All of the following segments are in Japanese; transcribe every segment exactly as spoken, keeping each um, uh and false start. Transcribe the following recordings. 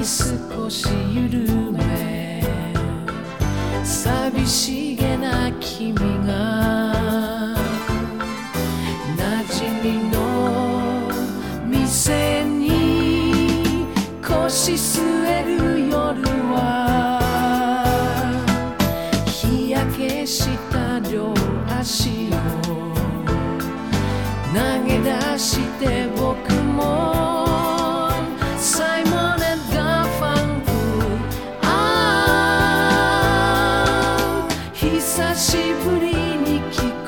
少し緩め寂しげな君が馴染みの店に腰据える夜は日焼けした両足を投げ出して僕もサイモン&ガーファンクああ久しぶりに聞く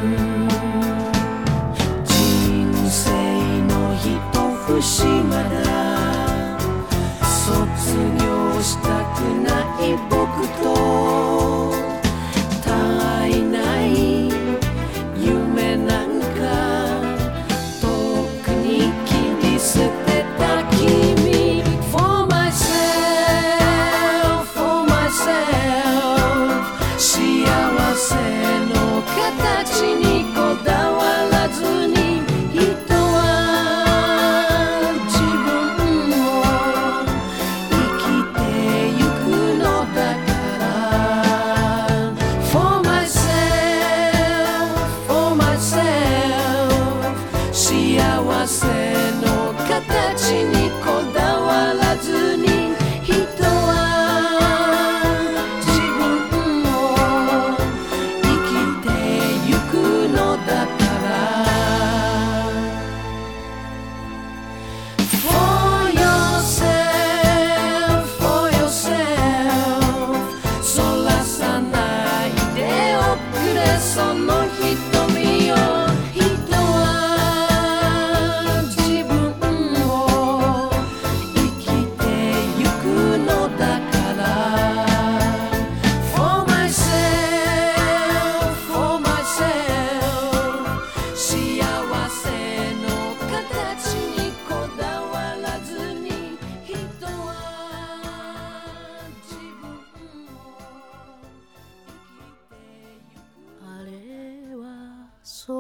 人生の一節まだ卒業したくない僕と絶えない夢なんか遠くに切り捨てた君 For myself, for myself 幸せの形にこだわらずに人は自分を生きてゆくのだから For myself, for myself 幸せの形にこだわらずに人は自分を生きてゆくのだから For yourself, for yourself そらさないでおくれその瞳を人は自分を生きてゆくのだから For myself, for myself 幸せの形にこだわらずに人は自分を生きてゆくあれはそ